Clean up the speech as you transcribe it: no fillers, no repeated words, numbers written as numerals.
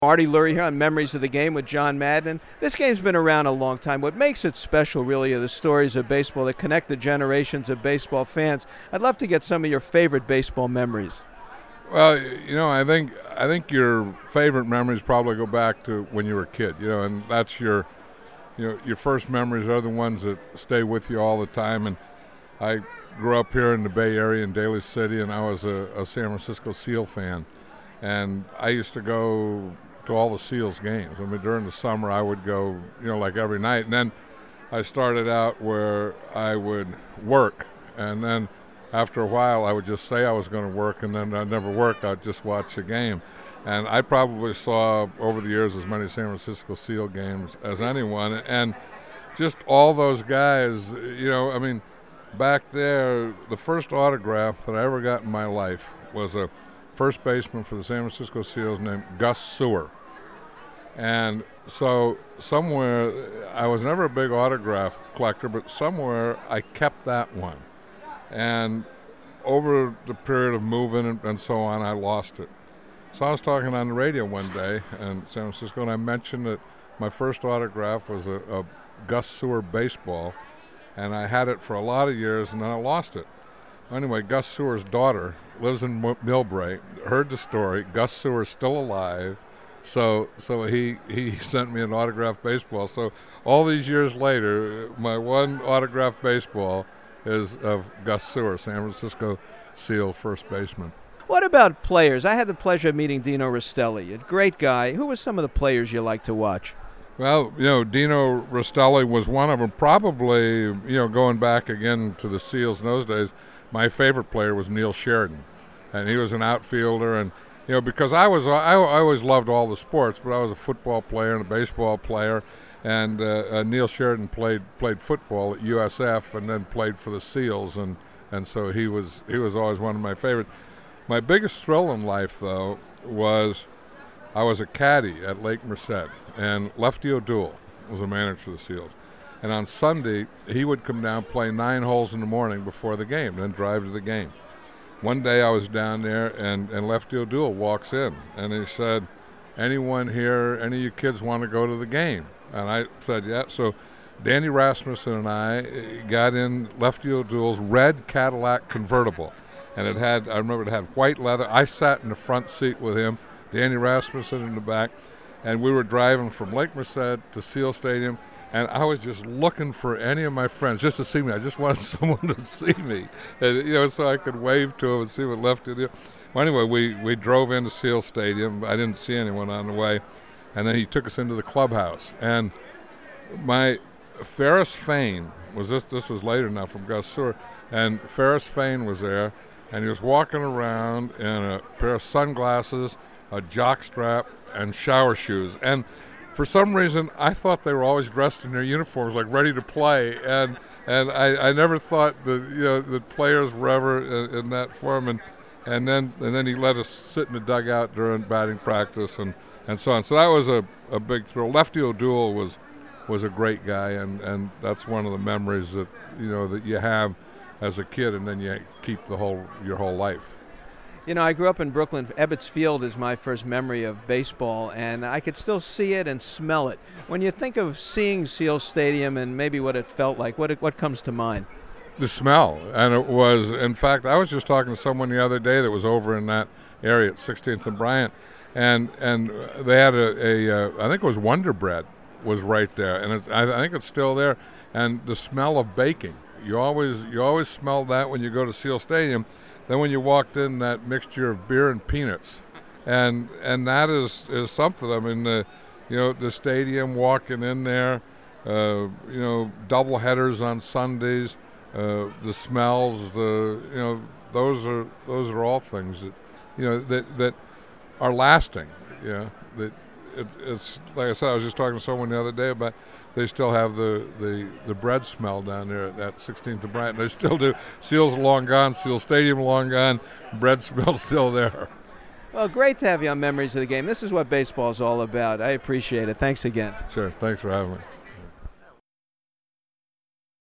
Marty Lurie here on Memories of the Game with John Madden. This game's been around a long time. What makes it special, really, are the stories of baseball that connect the generations of baseball fans. I'd love to get some of your favorite baseball memories. Well, I think your favorite memories probably go back to when you were a kid, and that's your first memories are the ones that stay with you all the time. And I grew up here in the Bay Area in Daly City, and I was a San Francisco Seal fan. And I used to go to all the Seals games. I mean, during the summer I would go, like every night. And then I started out where I would work, and then after a while I would just say I was going to work, and then I'd never work. I'd just watch the game. And I probably saw over the years as many San Francisco Seal games as anyone. And just all those guys, back there, the first autograph that I ever got in my life was a first baseman for the San Francisco Seals named Gus Sewer. And so somewhere, I was never a big autograph collector, but somewhere I kept that one. And over the period of moving and so on, I lost it. So I was talking on the radio one day in San Francisco, and I mentioned that my first autograph was a Gus Sewer baseball, and I had it for a lot of years, and then I lost it. Anyway, Gus Sewer's daughter lives in Millbrae, heard the story. Gus Sewer's still alive, so he sent me an autographed baseball. So all these years later, my one autographed baseball is of Gus Sewer, San Francisco Seal first baseman. What about players? I had the pleasure of meeting Dino Rostelli, a great guy. Who were some of the players you like to watch? Well, Dino Rostelli was one of them. Probably, going back again to the Seals in those days, my favorite player was Neil Sheridan, and he was an outfielder. And because I always loved all the sports, but I was a football player and a baseball player. And Neil Sheridan played football at USF and then played for the Seals, and so he was always one of my favorites. My biggest thrill in life, though, was I was a caddy at Lake Merced, and Lefty O'Doul was a manager for the Seals. And on Sunday, he would come down, play 9 holes in the morning before the game, then drive to the game. One day I was down there, and Lefty O'Doul walks in, and he said, "Anyone here, any of you kids want to go to the game?" And I said, yeah. So Danny Rasmussen and I got in Lefty O'Doul's red Cadillac convertible. And I remember it had white leather. I sat in the front seat with him, Danny Rasmussen in the back, and we were driving from Lake Merced to Seal Stadium, and I was just looking for any of my friends just to see me. I just wanted someone to see me, and, so I could wave to him and see what Lefty did. Well, anyway, we drove into Seal Stadium. I didn't see anyone on the way, and then he took us into the clubhouse. And my Ferris Fain was this was later now from Gus Sewer, and Ferris Fain was there. And he was walking around in a pair of sunglasses, a jockstrap, and shower shoes. And for some reason, I thought they were always dressed in their uniforms, like ready to play. And I never thought the players were ever in that form. And then he let us sit in the dugout during batting practice and so on. So that was a big thrill. Lefty O'Doul was a great guy, and that's one of the memories that that you have as a kid, and then you keep your whole life. I grew up in Brooklyn. Ebbets Field is my first memory of baseball, and I could still see it and smell it. When you think of seeing Seal Stadium and maybe what it felt like, what comes to mind? The smell. And it was, in fact, I was just talking to someone the other day that was over in that area at 16th and Bryant, and they had I think it was Wonder Bread was right there, and I think it's still there, and the smell of baking. You always smell that when you go to Seal Stadium. Then when you walked in, that mixture of beer and peanuts, and that is something. I mean, the stadium, walking in there, double headers on Sundays, the smells, those are all things that are lasting. That it's like I said. I was just talking to someone the other day about. They still have the bread smell down there at 16th and Bryant. They still do. Seals long gone, Seal Stadium long gone, bread smell's still there. Well, great to have you on Memories of the Game. This is what baseball is all about. I appreciate it. Thanks again. Sure. Thanks for having me.